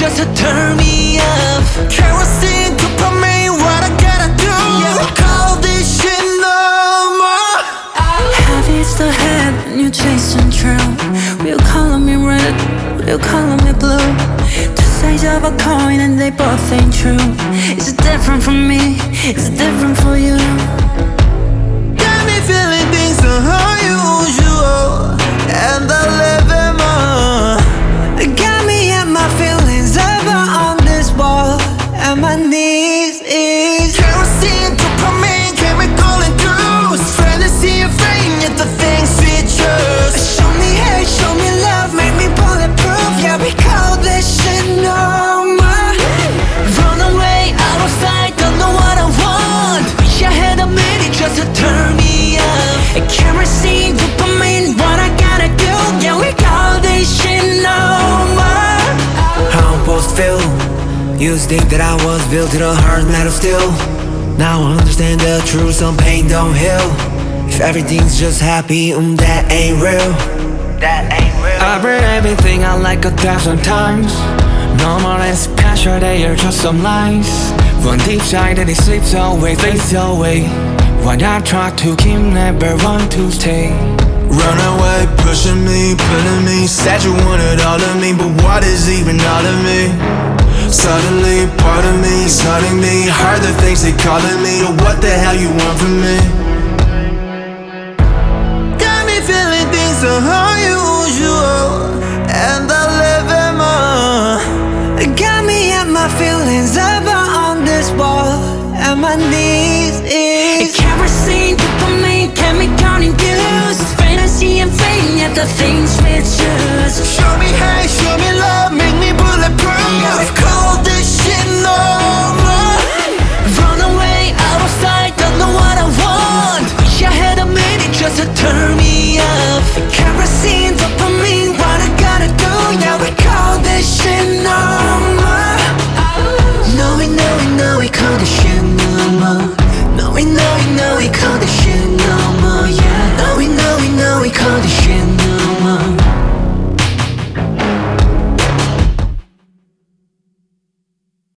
just to turn me off. Kerosene, dopamine, what I gotta do? Yeah, we call this shit normal. Habits the head and you chasing true. We're calling me red, we're calling me blue. Two sides of a coin and they both ain't true. Is it different from me? Is it different for you? Got me feeling things unusual, and I live in more. Got me at my feelings ever on this wall, and my knees is Kerosene, dopamine, chemical induced. Fantasy and fame, yet the things we choose. show me hate, show me love, make me bulletproof. Yeah, we call this shit normal. Run away, out of sight, don't know what I want. Wish I had a minute just to turn me off. Kerosene, dopamine, what I gotta do? Yeah, we call this shit normal. How I'm supposed to feel? Used to think that I was built to the hard metal steel. Now I understand the truth, some pain don't heal. If everything's just happy, that ain't real. That ain't real. I've read everything I like 1,000 times. No more than special, they are just some lies. One deep side and it slips away, fades away. When I try to keep, never want to stay. Run away, pushing me, pulling me. Said you wanted all of me, but what is even all of me? Suddenly, part of me is hurting me. Heard the things they calling me. What the hell you want from me? Got me feeling things unusual, and I live in more. Got me at my feelings ever on this wall, and my knees is kerosene, dopamine, chemical induced. Fantasy and fame, yet the things we choose. Show me hate, show me love, make me